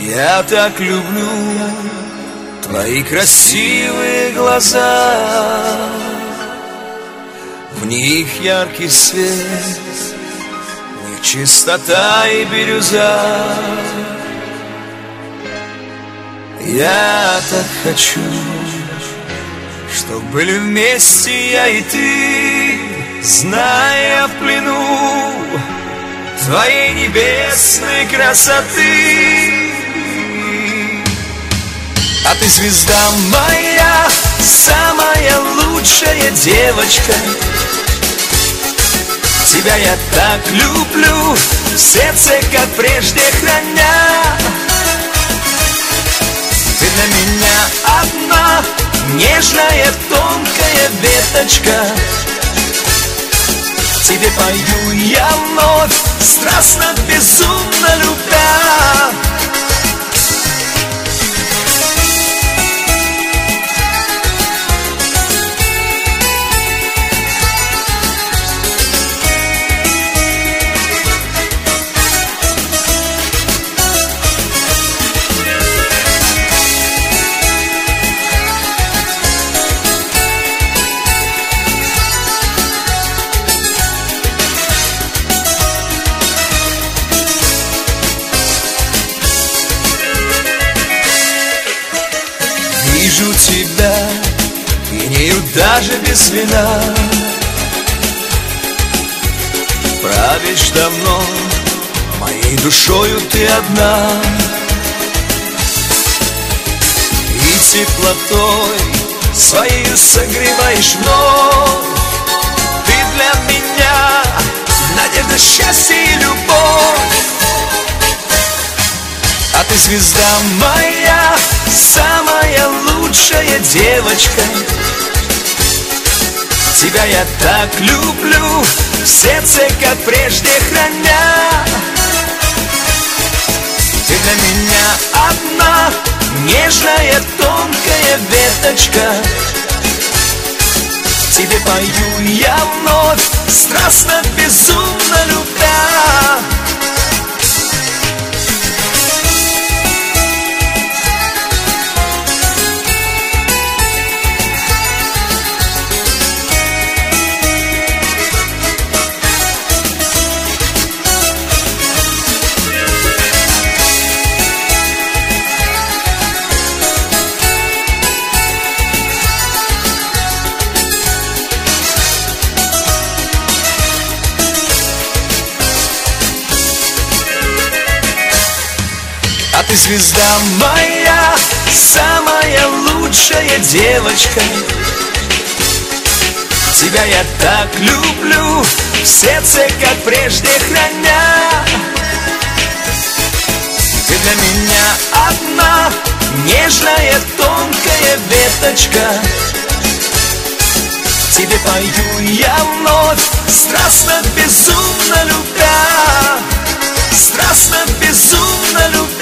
Я так люблю твои красивые глаза, в них яркий свет, в них чистота и бирюза. Я так хочу, чтоб были вместе я и ты, зная в плену твоей небесной красоты. А ты звезда моя, самая лучшая девочка. Тебя я так люблю, в сердце, как прежде храня. Ты для меня одна, нежная тонкая веточка. Тебе пою я вновь, страстно, безумно любя. Вижу тебя, пьянею даже без вина. Правишь давно, моей душою ты одна. И теплотой своей согреваешь вновь. Ты для меня надежда, счастье и любовь. А ты звезда моя, самая лучшая девочка. Тебя я так люблю, в сердце, как прежде храня. Ты для меня одна, нежная тонкая веточка. Тебе пою я вновь, страстно, безумно любя. А ты звезда моя, самая лучшая девочка. Тебя я так люблю, в сердце, как прежде храня. Ты для меня одна, нежная тонкая веточка. Тебе пою я вновь, страстно, безумно любя. Страстно, безумно любя.